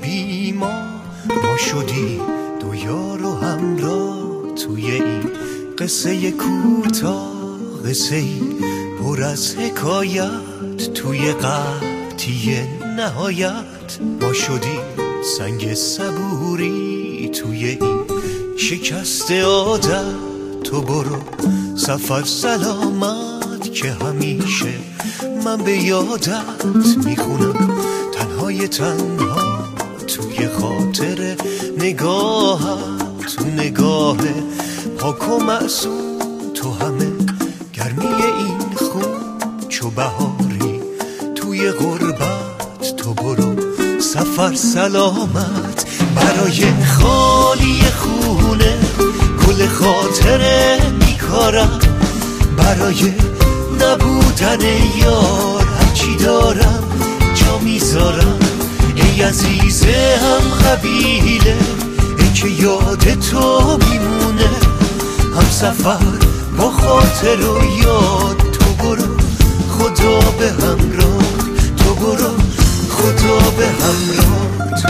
بی ما شدیم دو یار و همراه توی این قصه کوتاه، قصه ای پر از حکایت توی قحطی نهایت. ما شدیم سنگ صبوری توی این شکست عادت. تو برو سفر سلامت که همیشه من به یادت میخونم تنهای تنها توی خاطر نگاهت. تو نگاه پاک و معصوم تو همه گرمی این خون چو بهاری توی غربت. تو برو سفر سلامت برای خالی خونه گل خاطره میکارم، برای نبودن یار هرچی دارم جا میذارم. ای عزیز هم قبیله ای که یاد تو میمونه، هم سفر با خاطر و یاد. تو برو خدا به همراه، تو برو خدا به همراه.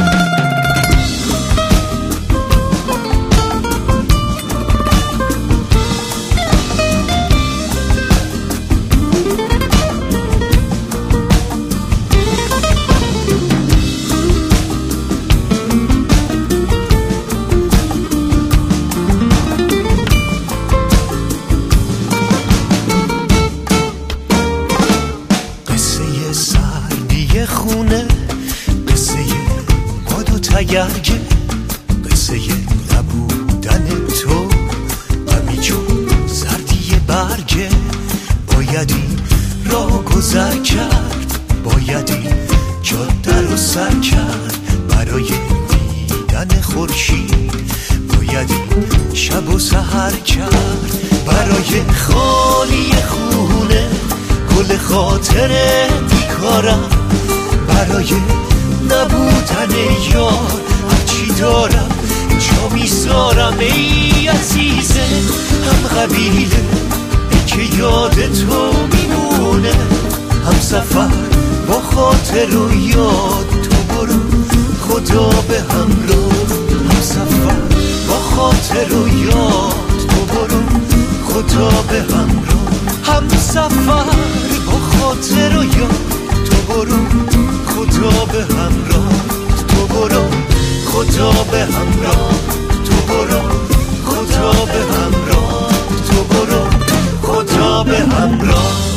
خونه قصه باد و تگرگه، قصه نبودن تو غمی چون زردی برگه. بایدی راه گذر کرد، بایدی جاده رو سر کرد برای دیدن خورشید. بایدی شب و سحر کرد برای خالی خونه گل خاطره بیکارم، برای نبودن یار هرچی دارم جا میذارم. ای عزیزه هم قبیله ای که یاد تو میمونه، هم سفر با خاطر و یاد. تو برو خدا به همراه، هم سفر با خاطر و یاد. تو برو خدا به همراه، هم سفر با خاطر و یاد. تو برو خدا به همراه، تو برو خدا به همراه. تو برو خدا به همراه، تو برو خدا به همراه.